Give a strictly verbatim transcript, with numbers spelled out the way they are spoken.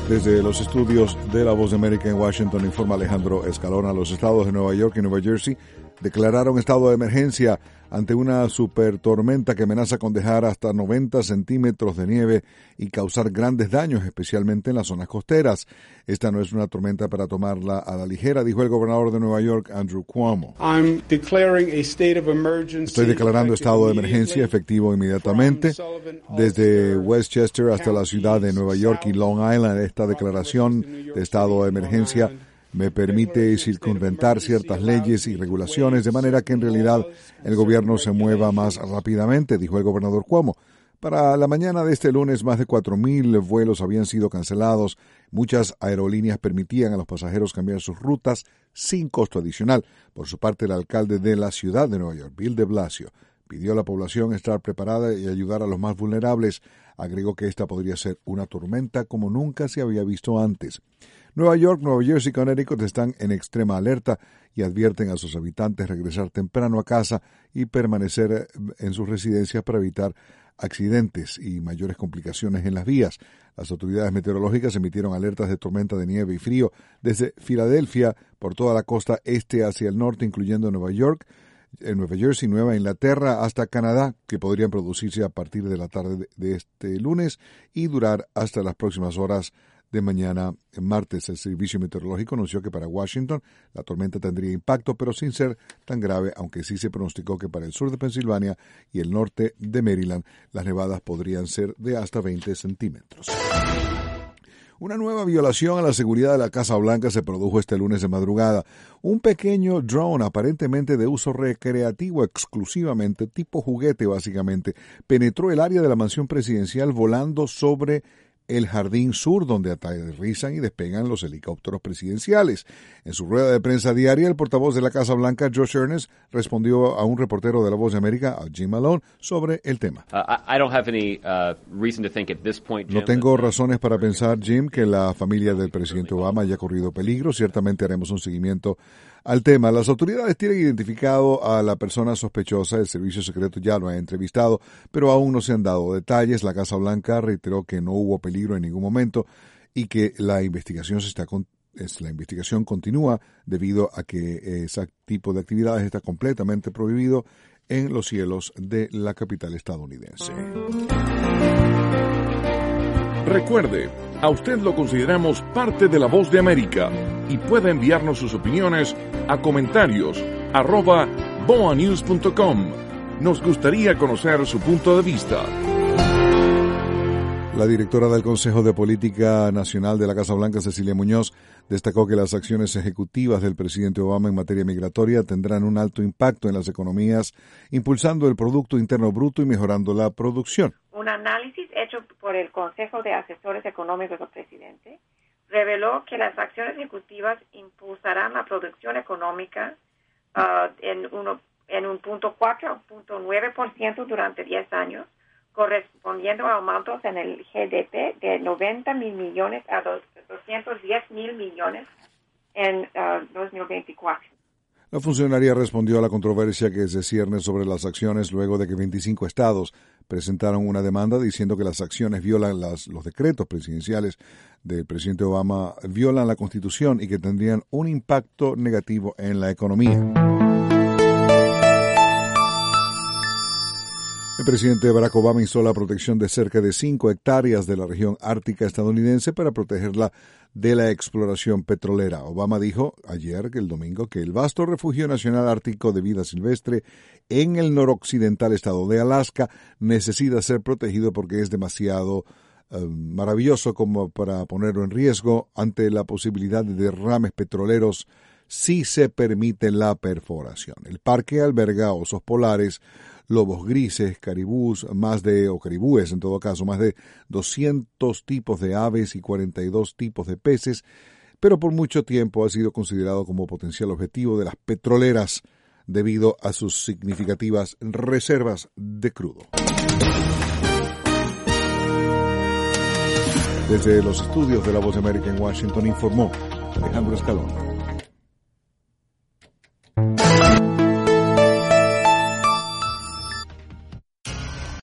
Desde los estudios de La Voz de América en Washington, informa Alejandro Escalona. Los estados de Nueva York y Nueva Jersey declararon estado de emergencia ante una supertormenta que amenaza con dejar hasta noventa centímetros de nieve y causar grandes daños, especialmente en las zonas costeras. Esta no es una tormenta para tomarla a la ligera, dijo el gobernador de Nueva York, Andrew Cuomo. I'm declaring a state of emergency. Estoy declarando estado de emergencia efectivo inmediatamente. Desde Westchester hasta la ciudad de Nueva York y Long Island, esta declaración de estado de emergencia me permite circunventar ciertas leyes y regulaciones de manera que en realidad el gobierno se mueva más rápidamente, dijo el gobernador Cuomo. Para la mañana de este lunes, más de cuatro mil vuelos habían sido cancelados. Muchas aerolíneas permitían a los pasajeros cambiar sus rutas sin costo adicional. Por su parte, el alcalde de la ciudad de Nueva York, Bill de Blasio, pidió a la población estar preparada y ayudar a los más vulnerables. Agregó que esta podría ser una tormenta como nunca se había visto antes. Nueva York, Nueva Jersey y Connecticut están en extrema alerta y advierten a sus habitantes regresar temprano a casa y permanecer en sus residencias para evitar accidentes y mayores complicaciones en las vías. Las autoridades meteorológicas emitieron alertas de tormenta de nieve y frío desde Filadelfia por toda la costa este hacia el norte, incluyendo Nueva York, en Nueva Jersey, Nueva Inglaterra, hasta Canadá, que podrían producirse a partir de la tarde de este lunes y durar hasta las próximas horas de mañana martes. El Servicio Meteorológico anunció que para Washington la tormenta tendría impacto, pero sin ser tan grave, aunque sí se pronosticó que para el sur de Pensilvania y el norte de Maryland las nevadas podrían ser de hasta veinte centímetros. Una nueva violación a la seguridad de la Casa Blanca se produjo este lunes de madrugada. Un pequeño drone, aparentemente de uso recreativo exclusivamente, tipo juguete básicamente, penetró el área de la mansión presidencial volando sobre el jardín sur, donde aterrizan y despegan los helicópteros presidenciales. En su rueda de prensa diaria, el portavoz de la Casa Blanca, Josh Earnest, respondió a un reportero de La Voz de América, a Jim Malone, sobre el tema. Uh, I don't have any, uh, reason to think at this point, Jim, no tengo razones para pensar, Jim, que la familia del presidente Obama haya corrido peligro. Ciertamente haremos un seguimiento al tema. Las autoridades tienen identificado a la persona sospechosa. El servicio secreto ya lo ha entrevistado, pero aún no se han dado detalles. La Casa Blanca reiteró que no hubo peligro en ningún momento y que la investigación se está con, es, la investigación continúa debido a que ese tipo de actividades está completamente prohibido en los cielos de la capital estadounidense. Recuerde, a usted lo consideramos parte de La Voz de América y puede enviarnos sus opiniones a comentarios arroba boa news punto com. Nos gustaría conocer su punto de vista. La directora del Consejo de Política Nacional de la Casa Blanca, Cecilia Muñoz, destacó que las acciones ejecutivas del presidente Obama en materia migratoria tendrán un alto impacto en las economías, impulsando el Producto Interno Bruto y mejorando la producción. Un análisis hecho por el Consejo de Asesores Económicos del presidente reveló que las acciones ejecutivas impulsarán la producción económica uh, en, uno, en un punto cuatro a punto nueve por ciento durante diez años, correspondiendo a aumentos en el G D P de noventa mil millones a doscientos diez mil millones en uh, dos mil veinticuatro. La funcionaria respondió a la controversia que se cierne sobre las acciones luego de que veinticinco estados presentaron una demanda diciendo que las acciones violan las, los decretos presidenciales del presidente Obama, violan la Constitución y que tendrían un impacto negativo en la economía. El presidente Barack Obama instó la protección de cerca de cinco hectáreas de la región ártica estadounidense para protegerla de la exploración petrolera. Obama dijo ayer, que el domingo, que el vasto refugio nacional ártico de vida silvestre en el noroccidental estado de Alaska necesita ser protegido porque es demasiado uh, maravilloso como para ponerlo en riesgo ante la posibilidad de derrames petroleros si se permite la perforación. El parque alberga osos polares, lobos grises, caribús, más de, o caribúes en todo caso, más de doscientos tipos de aves y cuarenta y dos tipos de peces, pero por mucho tiempo ha sido considerado como potencial objetivo de las petroleras debido a sus significativas reservas de crudo. Desde los estudios de La Voz de América en Washington informó Alejandro Escalona.